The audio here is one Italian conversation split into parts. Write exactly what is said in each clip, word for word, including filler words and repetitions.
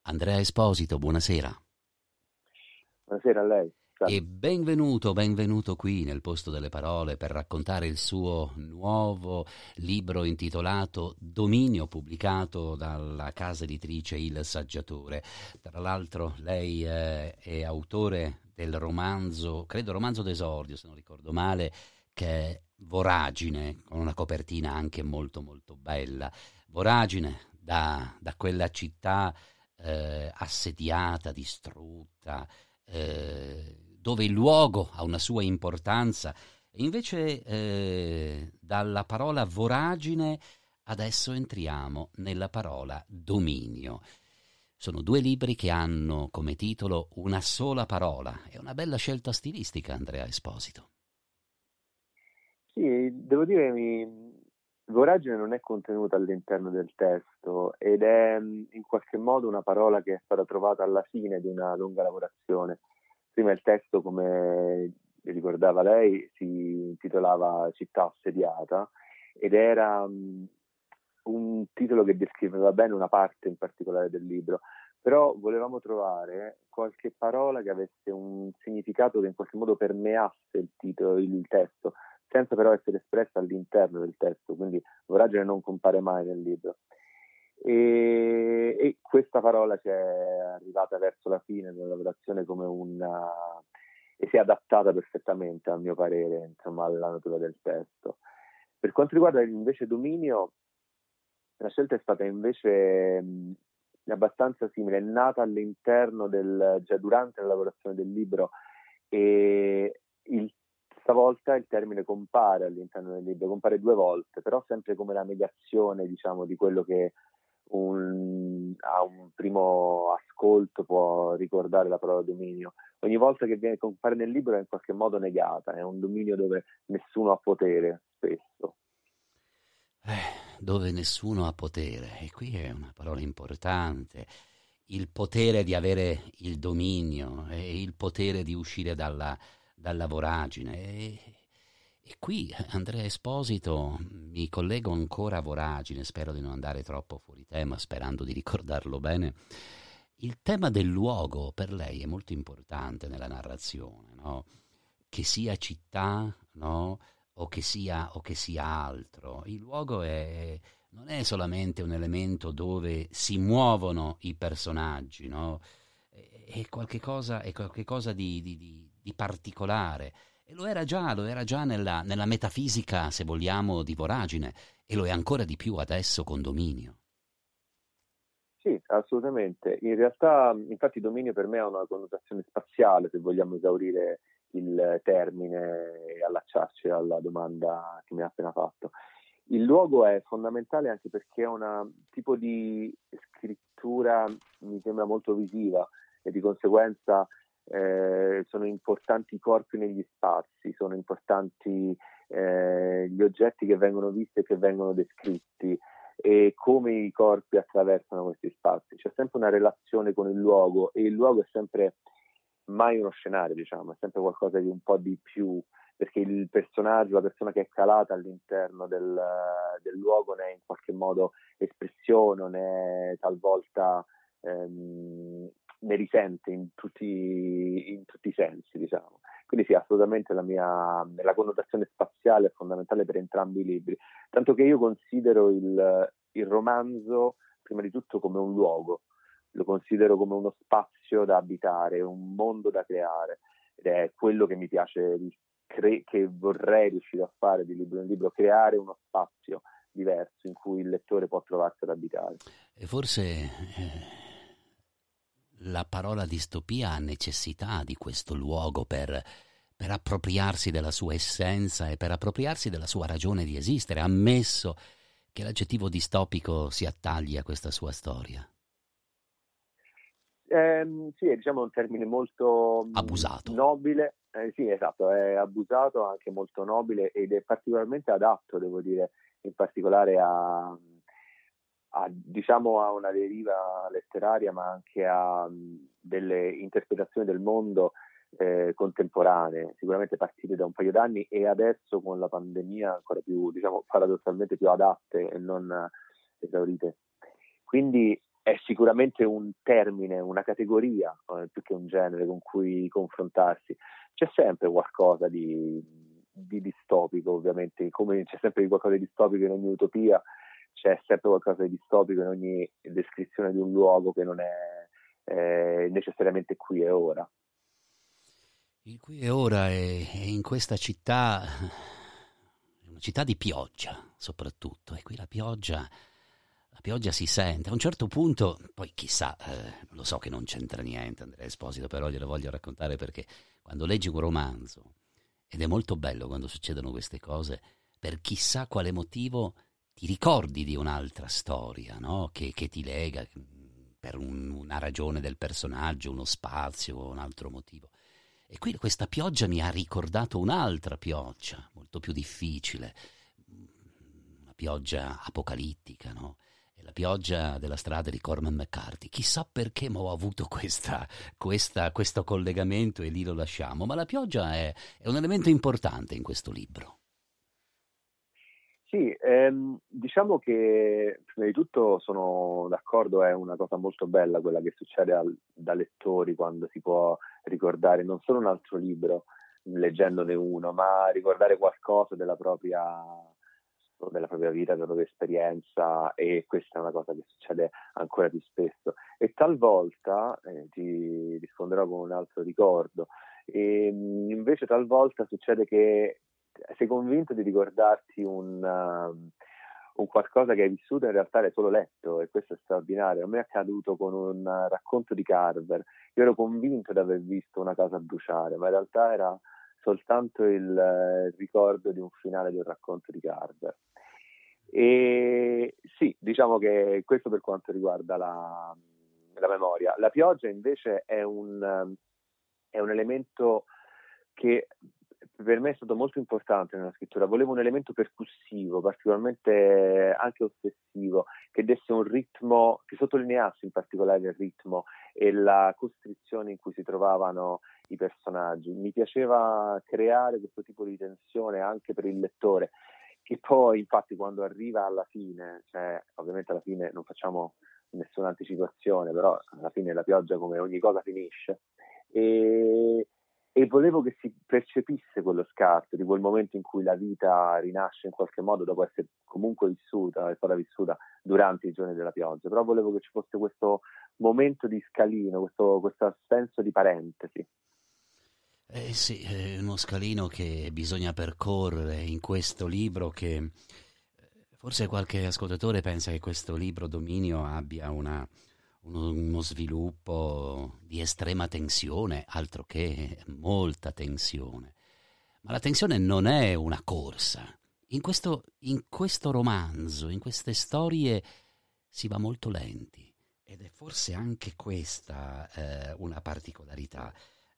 Andrea Esposito, buonasera. Buonasera a lei. E benvenuto, benvenuto qui nel Posto delle Parole per raccontare il suo nuovo libro intitolato Dominio, pubblicato dalla casa editrice Il Saggiatore. Tra l'altro lei eh, è autore del romanzo, credo romanzo d'esordio se non ricordo male, che è Voragine, con una copertina anche molto molto bella. Voragine da, da quella città eh, assediata, distrutta, eh, dove il luogo ha una sua importanza, e invece eh, dalla parola voragine adesso entriamo nella parola dominio. Sono due libri che hanno come titolo una sola parola. È una bella scelta stilistica, Andrea Esposito. Sì, devo dire mi... Voragine non è contenuta all'interno del testo ed è in qualche modo una parola che è stata trovata alla fine di una lunga lavorazione. Prima il testo, come ricordava lei, si intitolava Città assediata ed era um, un titolo che descriveva bene una parte in particolare del libro, però volevamo trovare qualche parola che avesse un significato che in qualche modo permeasse il titolo, il testo, senza però essere espressa all'interno del testo, quindi voragine non compare mai nel libro. E, e questa parola ci è arrivata verso la fine della lavorazione come una e si è adattata perfettamente, a mio parere, insomma, alla natura del testo. Per quanto riguarda invece dominio, la scelta è stata invece mh, abbastanza simile, è nata all'interno del, già durante la lavorazione del libro, e il stavolta il termine compare all'interno del libro, compare due volte, però sempre come la negazione, diciamo, di quello che un, a un primo ascolto può ricordare la parola dominio. Ogni volta che viene compare nel libro è in qualche modo negata, è un dominio dove nessuno ha potere, spesso. Eh, dove nessuno ha potere, e qui è una parola importante. Il potere di avere il dominio e il potere di uscire dalla, dalla voragine. E, e qui, Andrea Esposito, mi collego ancora a voragine, spero di non andare troppo fuori tema, sperando di ricordarlo bene. Il tema del luogo per lei è molto importante nella narrazione, no? Che sia città, no? O che sia, o che sia altro. Il luogo è, non è solamente un elemento dove si muovono i personaggi, no? È, è qualche cosa, è qualche cosa di, di, di, di particolare. E lo era già, lo era già nella, nella metafisica, se vogliamo, di Voragine, e lo è ancora di più adesso con Dominio. Sì, assolutamente. In realtà, infatti, dominio per me ha una connotazione spaziale, se vogliamo esaurire il termine e allacciarci alla domanda che mi ha appena fatto. Il luogo è fondamentale anche perché è un tipo di scrittura, mi sembra molto visiva, e di conseguenza eh, sono importanti i corpi negli spazi, sono importanti eh, gli oggetti che vengono visti e che vengono descritti, e come i corpi attraversano questi spazi. C'è sempre una relazione con il luogo, e il luogo è sempre mai uno scenario, diciamo, è sempre qualcosa di un po' di più, perché il personaggio, la persona che è calata all'interno del, del luogo ne è in qualche modo espressione, ne è talvolta ehm, ne risente in tutti, in tutti i sensi, diciamo. Quindi sì, assolutamente la mia la connotazione spaziale è fondamentale per entrambi i libri, tanto che io considero il, il romanzo prima di tutto come un luogo, lo considero come uno spazio da abitare, un mondo da creare, ed è quello che mi piace, cre- che vorrei riuscire a fare di libro in libro, creare uno spazio diverso in cui il lettore può trovarsi ad abitare. E forse eh, la parola distopia ha necessità di questo luogo per, per appropriarsi della sua essenza e per appropriarsi della sua ragione di esistere, ammesso che l'aggettivo distopico si attagli a questa sua storia. Eh, sì, è, diciamo, un termine molto Abusato. nobile, eh, sì, esatto, è abusato, anche molto nobile, ed è particolarmente adatto, devo dire, in particolare a, a diciamo a una deriva letteraria, ma anche a um, delle interpretazioni del mondo eh, contemporanee, sicuramente partite da un paio d'anni, e adesso con la pandemia ancora più, diciamo, paradossalmente più adatte e non esaurite. Quindi è sicuramente un termine, una categoria, eh, più che un genere con cui confrontarsi. C'è sempre qualcosa di, di distopico, ovviamente, come c'è sempre qualcosa di distopico in ogni utopia, c'è sempre qualcosa di distopico in ogni descrizione di un luogo che non è eh, necessariamente qui e ora. Il qui e ora è, è in questa città, una città di pioggia soprattutto, e qui la pioggia, la pioggia si sente. A un certo punto, poi chissà, eh, lo so che non c'entra niente Andrea Esposito, però glielo voglio raccontare perché quando leggi un romanzo, ed è molto bello quando succedono queste cose, per chissà quale motivo ti ricordi di un'altra storia, no? Che, che ti lega per un, una ragione del personaggio, uno spazio, un altro motivo. E qui questa pioggia mi ha ricordato un'altra pioggia, molto più difficile, una pioggia apocalittica, no? È la pioggia della strada di Cormac McCarthy. Chissà perché ma ho avuto questa, questa, questo collegamento e lì lo lasciamo, ma la pioggia è, è un elemento importante in questo libro. Sì, ehm, diciamo che prima di tutto sono d'accordo, è una cosa molto bella quella che succede al, da lettori quando si può ricordare non solo un altro libro leggendone uno, ma ricordare qualcosa della propria, della propria vita, della propria esperienza, e questa è una cosa che succede ancora più spesso. E talvolta, eh, ti risponderò con un altro ricordo, e invece talvolta succede che sei convinto di ricordarti un, uh, un qualcosa che hai vissuto, in realtà l'hai solo letto, e questo è straordinario. A me è accaduto con un uh, racconto di Carver. Io ero convinto di aver visto una casa bruciare, ma in realtà era soltanto il uh, ricordo di un finale di un racconto di Carver. E sì, diciamo che questo per quanto riguarda la, la memoria. La pioggia invece è un, uh, è un elemento che per me è stato molto importante nella scrittura. Volevo un elemento percussivo, particolarmente anche ossessivo, che desse un ritmo, che sottolineasse in particolare il ritmo e la costrizione in cui si trovavano i personaggi. Mi piaceva creare questo tipo di tensione anche per il lettore, che poi infatti quando arriva alla fine, cioè ovviamente alla fine non facciamo nessuna anticipazione, però alla fine la pioggia come ogni cosa finisce, e E volevo che si percepisse quello scarto di quel momento in cui la vita rinasce in qualche modo dopo essere comunque vissuta, è stata vissuta durante i giorni della pioggia. Però volevo che ci fosse questo momento di scalino, questo, questo senso di parentesi. Eh sì, è uno scalino che bisogna percorrere in questo libro, che forse qualche ascoltatore pensa che questo libro Dominio abbia una... Uno, uno sviluppo di estrema tensione, altro che molta tensione. Ma la tensione non è una corsa. In questo, in questo romanzo, in queste storie, si va molto lenti. Ed è forse anche questa eh, una particolarità.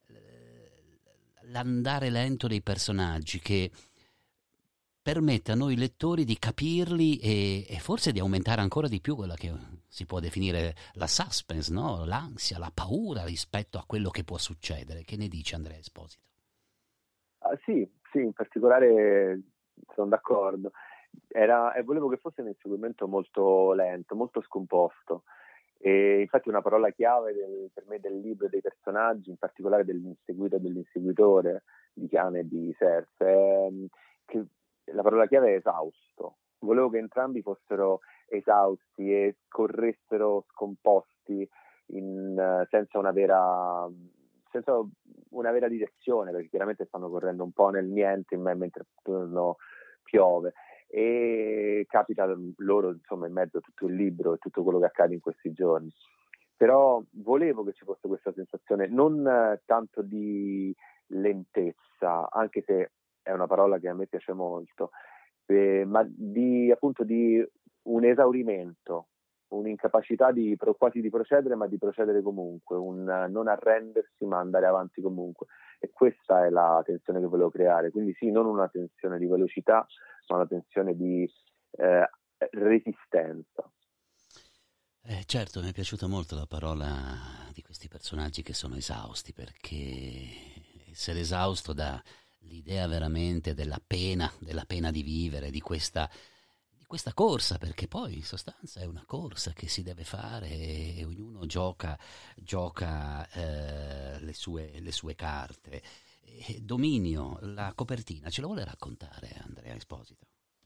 L'andare lento dei personaggi che permette a noi lettori di capirli e, e forse di aumentare ancora di più quella che si può definire la suspense, no? L'ansia, la paura rispetto a quello che può succedere. Che ne dice Andrea Esposito? Ah, sì, sì, in particolare sono d'accordo. Era, e volevo che fosse un inseguimento molto lento, molto scomposto. E infatti una parola chiave del, per me del libro e dei personaggi, in particolare dell'inseguito e dell'inseguitore di Chiana e di Cersei, è che la parola chiave è esausto. Volevo che entrambi fossero esausti e corressero scomposti in, senza una vera senza una vera direzione, perché chiaramente stanno correndo un po' nel niente in me mentre attorno piove, e capita loro insomma in mezzo a tutto il libro e tutto quello che accade in questi giorni. Però volevo che ci fosse questa sensazione non tanto di lentezza, anche se è una parola che a me piace molto, eh, ma di appunto di un esaurimento, un'incapacità di quasi di procedere, ma di procedere comunque, un non arrendersi ma andare avanti comunque. E questa è la tensione che volevo creare. Quindi sì, non una tensione di velocità, ma una tensione di eh, resistenza. Eh, certo, mi è piaciuta molto la parola di questi personaggi che sono esausti, perché essere esausto dà l'idea veramente della pena, della pena di vivere, di questa, di questa corsa, perché poi in sostanza è una corsa che si deve fare e ognuno gioca, gioca eh, le sue, le sue carte. E Dominio, la copertina, ce la vuole raccontare Andrea Esposito?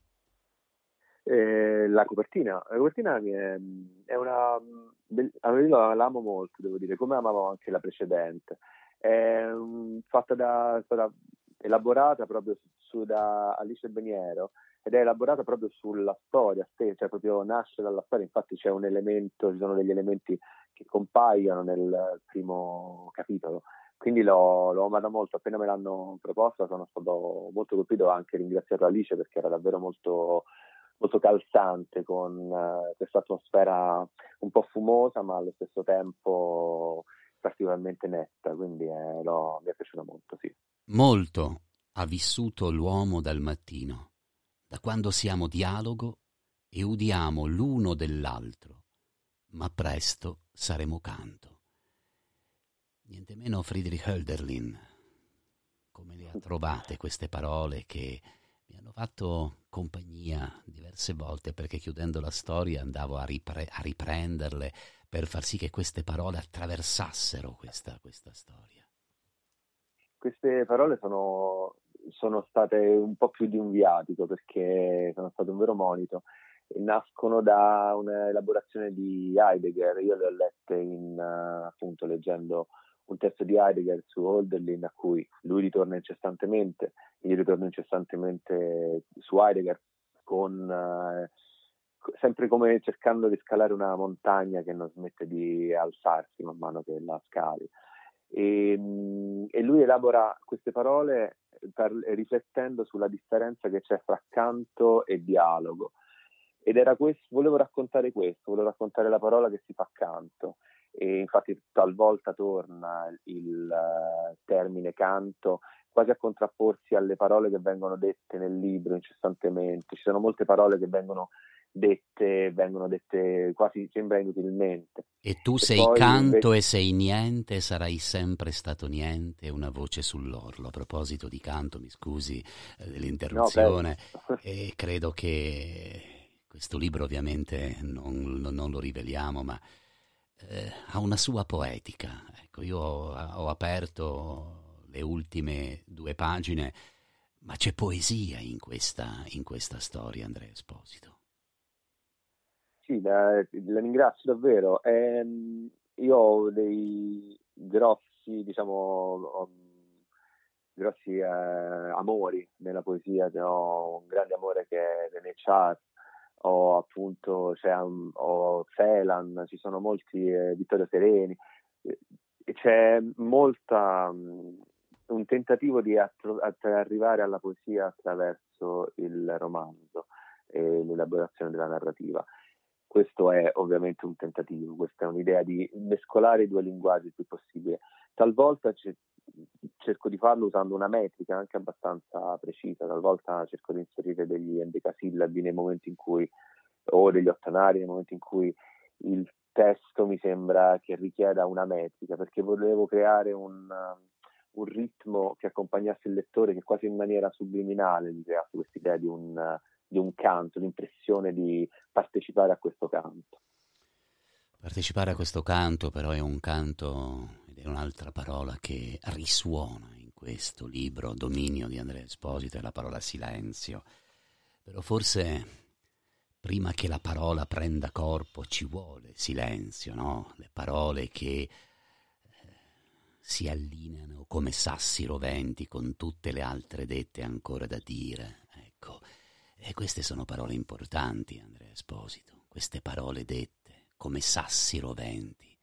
Eh, la copertina, la copertina mi è, è una, bell- io l'amo molto, devo dire, come amavo anche la precedente. È um, fatta da, è stata elaborata proprio su, su da Alice Beniero ed è elaborata proprio sulla storia stessa, cioè proprio nasce dalla storia. Infatti c'è un elemento, ci sono degli elementi che compaiono nel primo capitolo. Quindi l'ho, l'ho amata molto. Appena me l'hanno proposta sono stato molto colpito, ho anche ringraziato Alice perché era davvero molto molto calzante, con eh, questa atmosfera un po' fumosa ma allo stesso tempo particolarmente netta, quindi eh, l'ho- mi è piaciuta molto, sì. Molto ha vissuto l'uomo dal mattino, da quando siamo dialogo e udiamo l'uno dell'altro, ma presto saremo canto. Niente meno Friedrich Hölderlin. Come le ha trovate queste parole che mi hanno fatto compagnia diverse volte, perché chiudendo la storia andavo a, ripre- a riprenderle per far sì che queste parole attraversassero questa, questa storia. Queste parole sono, sono state un po' più di un viatico perché sono stato un vero monito. E nascono da un'elaborazione di Heidegger. Io le ho lette in, eh, appunto leggendo un testo di Heidegger su Hölderlin, a cui lui ritorna incessantemente, io ritorno incessantemente su Heidegger, con, eh, sempre come cercando di scalare una montagna che non smette di alzarsi man mano che la scali. E, e lui elabora queste parole per, riflettendo sulla differenza che c'è fra canto e dialogo. Ed era questo, volevo raccontare questo, volevo raccontare la parola che si fa canto. E infatti talvolta torna il uh, termine canto quasi a contrapporsi alle parole che vengono dette nel libro incessantemente. Ci sono molte parole che vengono dette, vengono dette quasi sembra inutilmente. E tu E sei poi canto invece e sei niente, sarai sempre stato niente, una voce sull'orlo. A proposito di canto, mi scusi eh, no, prego. dell'interruzione, e credo che questo libro ovviamente non, non- non lo riveliamo, ma eh, ha una sua poetica. Ecco, io ho, ho aperto le ultime due pagine, ma c'è poesia in questa, in questa storia, Andrea Esposito. Sì, la, la ringrazio davvero. Ehm, io ho dei grossi, diciamo, um, grossi eh, amori nella poesia. Ne ho un grande amore che è René Char, ho appunto c'è un- ho Celan, ci sono molti, eh, Vittorio Sereni, eh, e c'è molta, um, un tentativo di attro- att- arrivare alla poesia attraverso il romanzo e l'elaborazione della narrativa. Questo è ovviamente un tentativo, questa è un'idea di mescolare i due linguaggi il più possibile. Talvolta c- cerco di farlo usando una metrica anche abbastanza precisa, talvolta cerco di inserire degli endecasillabi nei momenti in cui, o degli ottanari nei momenti in cui il testo mi sembra che richieda una metrica, perché volevo creare un, uh, un ritmo che accompagnasse il lettore, che quasi in maniera subliminale mi creasse questa idea di un, uh, di un canto, l'impressione di partecipare a questo canto. Partecipare a questo canto però è un canto, ed è un'altra parola che risuona in questo libro, Dominio di Andrea Esposito, è la parola silenzio. Però forse prima che la parola prenda corpo ci vuole silenzio, no? Le parole che eh, si allineano come sassi roventi con tutte le altre dette ancora da dire. Ecco, e queste sono parole importanti, Andrea Esposito, queste parole dette come sassi roventi.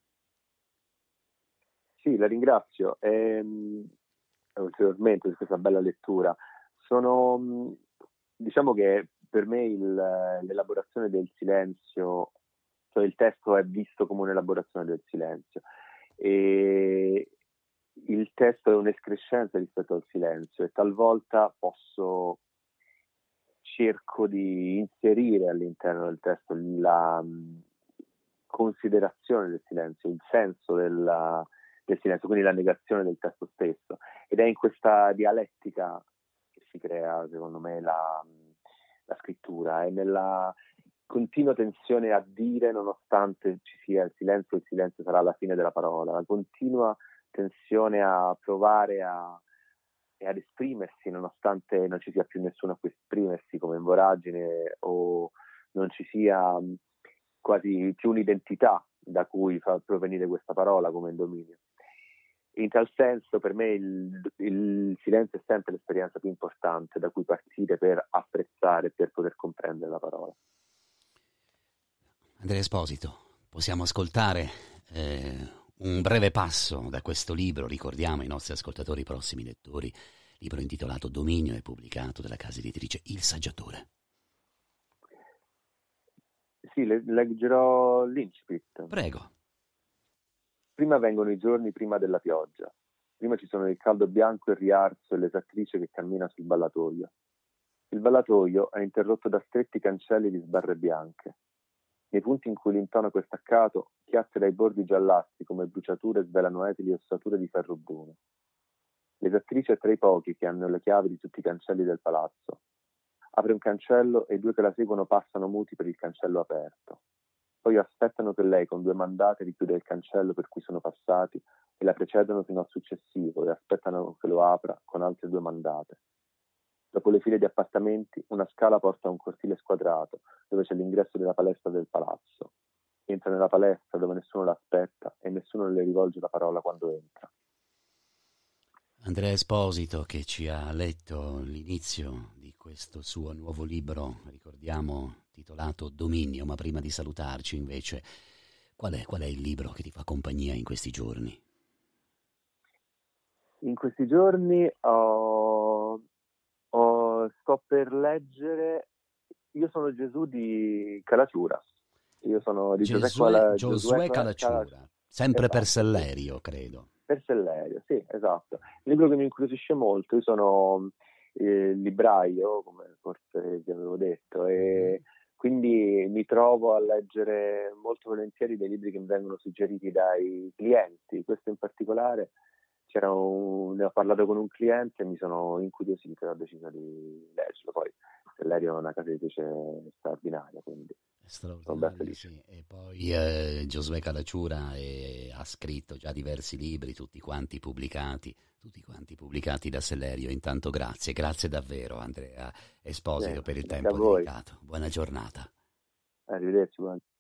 Sì, la ringrazio. Ehm, ulteriormente per questa bella lettura. Sono, mh, diciamo che per me il, l'elaborazione del silenzio, cioè il testo è visto come un'elaborazione del silenzio e il testo è un'escrescenza rispetto al silenzio e talvolta posso cerco di inserire all'interno del testo la mh, considerazione del silenzio, il senso della, del silenzio, quindi la negazione del testo stesso. Ed è in questa dialettica che si crea, secondo me, la, la scrittura, è nella continua tensione a dire nonostante ci sia il silenzio, il silenzio sarà la fine della parola, la continua tensione a provare a, e ad esprimersi nonostante non ci sia più nessuno a cui esprimersi, come in Voragine, o non ci sia quasi più un'identità da cui fa provenire questa parola, come in Dominio. In tal senso per me il, il silenzio è sempre l'esperienza più importante da cui partire per apprezzare, per poter comprendere la parola. Andrea Esposito, possiamo ascoltare eh, un breve passo da questo libro, ricordiamo ai nostri ascoltatori, prossimi lettori, libro intitolato Dominio e pubblicato dalla casa editrice Il Saggiatore. Sì, le, leggerò l'incipit. Prego. Prima vengono i giorni prima della pioggia. Prima ci sono il caldo bianco e il riarso e l'esattrice che cammina sul ballatoio. Il ballatoio è interrotto da stretti cancelli di sbarre bianche. Nei punti in cui l'intonaco è staccato, chiazze dai bordi giallasti come bruciature svelano etili ossature di ferro bruno. L'esattrice è tra i pochi che hanno le chiavi di tutti i cancelli del palazzo. Apre un cancello e i due che la seguono passano muti per il cancello aperto. Poi aspettano che lei con due mandate richiuda il cancello per cui sono passati e la precedono fino al successivo e aspettano che lo apra con altre due mandate. Dopo le file di appartamenti, una scala porta a un cortile squadrato dove c'è l'ingresso della palestra del palazzo. Entra nella palestra dove nessuno l'aspetta e nessuno le rivolge la parola quando entra. Andrea Esposito, che ci ha letto l'inizio di questo suo nuovo libro, ricordiamo, titolato Dominio, ma prima di salutarci invece, qual è, qual è il libro che ti fa compagnia in questi giorni? In questi giorni ho, ho, sto per leggere Io sono Gesù di Calaciura. Io sono di Giosuè, Giuseppe Giosuè Calacciura, Calaciura. sempre Esatto, per Sellerio, credo. Per Sellerio, sì, esatto. Il libro che mi incuriosisce molto, io sono eh, libraio, come forse vi avevo detto, e quindi mi trovo a leggere molto volentieri dei libri che mi vengono suggeriti dai clienti. Questo in particolare, c'era un, ne ho parlato con un cliente e mi sono incuriosito e ho deciso di leggerlo. Poi Sellerio è una casa editrice straordinaria, quindi straordinario, sì. E poi eh, Giosuè Calacciura è, ha scritto già diversi libri, tutti quanti pubblicati, tutti quanti pubblicati da Sellerio. Intanto grazie, grazie davvero Andrea Esposito, eh, per il tempo dedicato. Buona giornata. Arrivederci. Buona.